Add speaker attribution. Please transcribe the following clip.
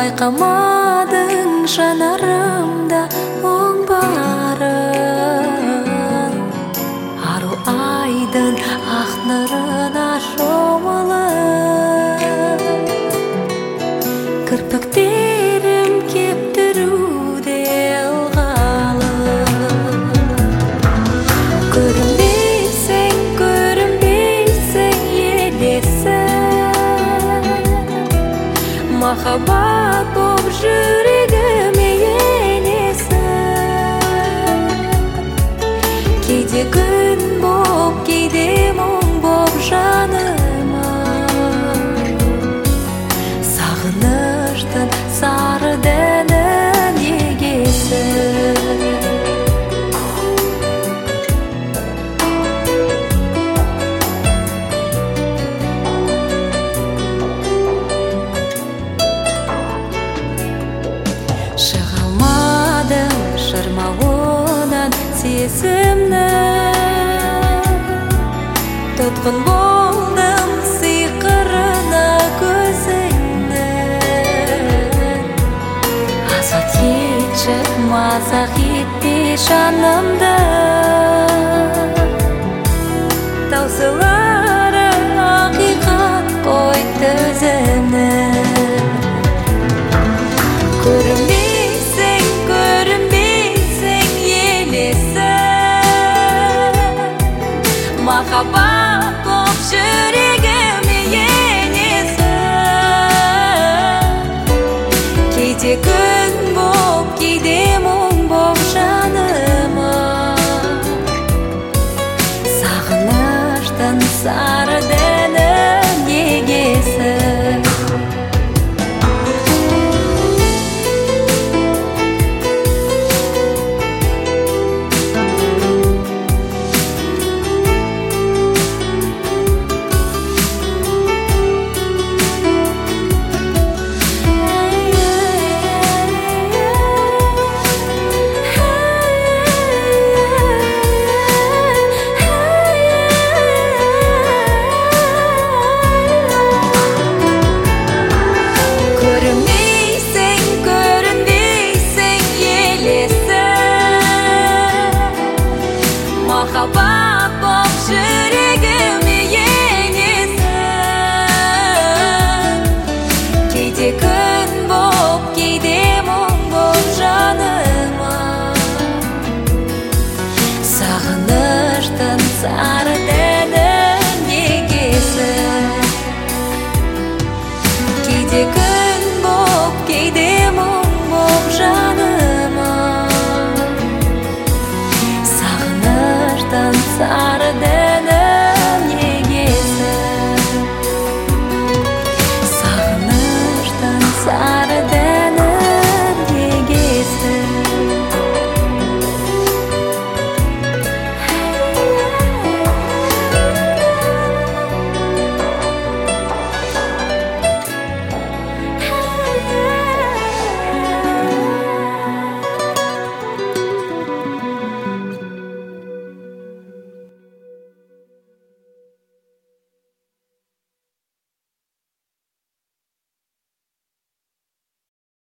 Speaker 1: байқамадың жанарымда мұң барын, ару айдың ақ нұрына шомылып, кірпіктерім кептіруде ылғалы. Көрінбейсің, көрінбейсің елесің, махаббат боп жүрегіме енесің. Кейде күн боп, кейде мұң боп жаныма, сағыныштың сары дәнін егесің. Шыға алмадым шырмауынан сезімнің, тұтқын болдым сиқырына көзіңнің. Азат етші, мазақ етпе жанымды, таусылары ақиқат қой төзімнің. Көрінбейсің, көрінбейсің елесің, махаббат боп жүрегіме енесің. Кейде күн боп, кейде мұң